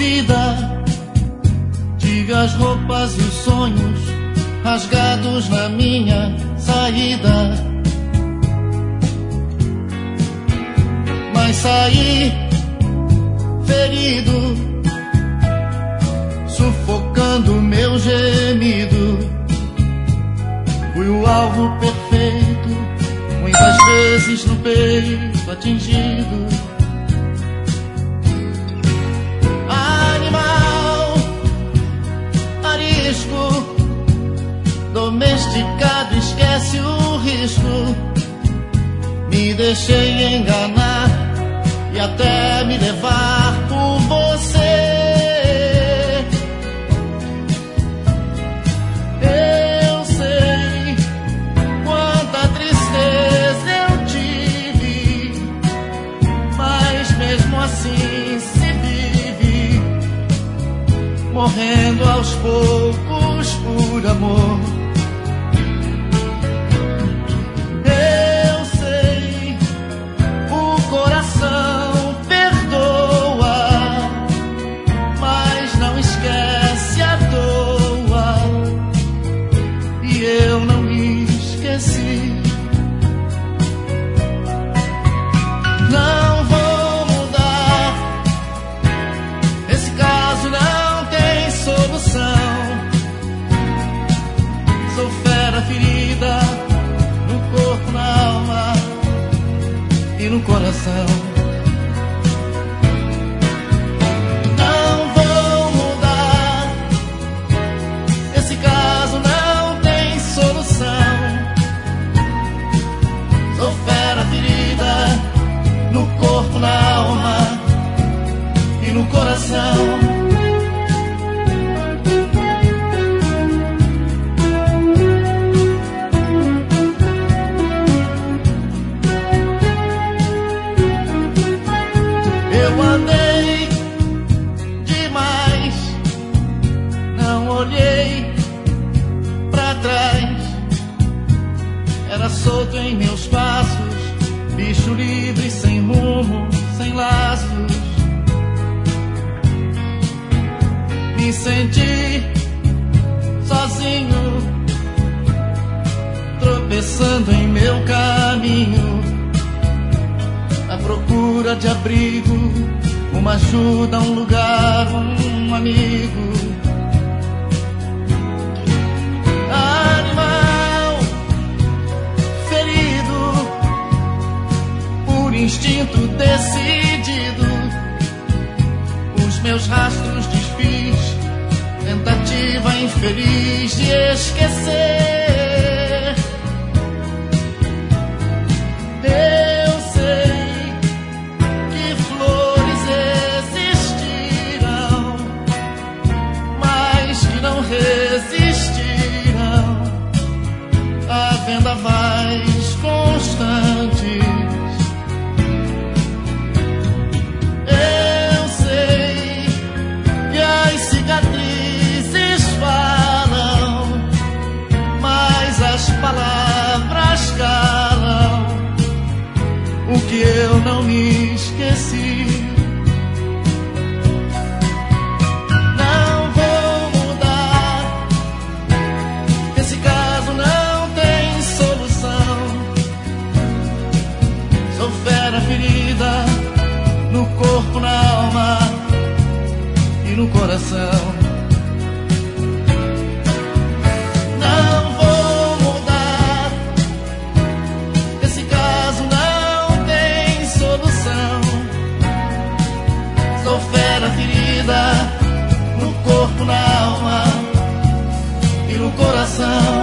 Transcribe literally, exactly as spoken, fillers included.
vida. Tive as roupas e os sonhos rasgados na minha saída, mas saí ferido, sufocando meu gemido. Fui o alvo perfeito, muitas vezes no peito atingido. Animal arisco, domesticado, esquece o risco. Me deixei enganar e até me levar por você. Eu sei quanta tristeza eu tive, mas mesmo assim se vive, morrendo aos poucos por amor. Não vou mudar, esse caso não tem solução. Sou fera ferida, no corpo, na alma e no coração. Não vou mudar, esse caso não tem solução. Sou fera ferida, no corpo, na alma e no coração. Eu andei demais, não olhei pra trás. Era solto em meus passos, bicho livre, sem rumo, sem laços. Me senti sozinho, tropeçando em meu caminho, à procura de abrigo, uma ajuda, um lugar, um amigo. Animal ferido, por instinto decidido, os meus rastros desfiz, tentativa infeliz de esquecer. Eu sei que flores existirão, mas que não resistirão a vendavais constantes. Eu sei que as cicatrizes falam, mas as palavras calam o que eu não me esqueci. Não vou mudar, esse caso não tem solução. Sou fera ferida, no corpo, na alma e no coração. Não vou mudar, esse caso não tem solução. Sou fera ferida, no corpo, na alma e no coração.